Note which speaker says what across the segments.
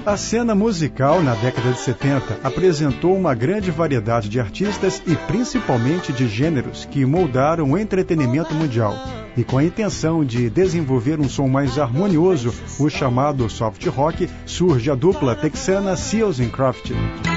Speaker 1: A cena musical na década de 70 apresentou uma grande variedade de artistas e principalmente de gêneros que moldaram o entretenimento mundial. E com a intenção de desenvolver um som mais harmonioso, o chamado soft rock, surge a dupla texana Seals & Crofts.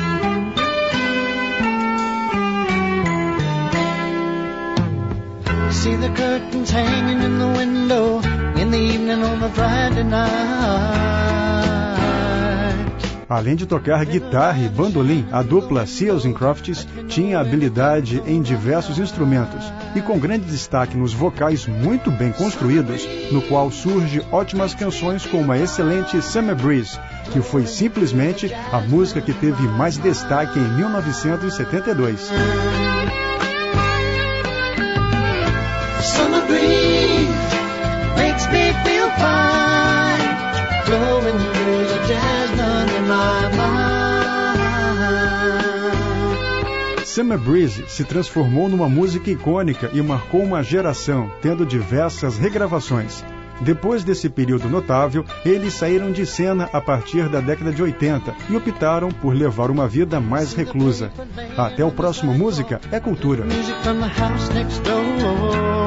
Speaker 2: See the curtains hanging in the window in the evening on a Friday night.
Speaker 1: Além de tocar guitarra e bandolim, a dupla Seals & Crofts tinha habilidade em diversos instrumentos e com grande destaque nos vocais muito bem construídos, no qual surge ótimas canções como a excelente Summer Breeze, que foi simplesmente a música que teve mais destaque em 1972.
Speaker 2: Summer breeze makes me feel fine, blowing through the jazz under my mind.
Speaker 1: Summer Breeze se transformou numa música icônica e marcou uma geração, tendo diversas regravações. Depois desse período notável, eles saíram de cena a partir da década de 80 e optaram por levar uma vida mais reclusa. Até o próximo Música é Cultura.
Speaker 2: Music from the house next door.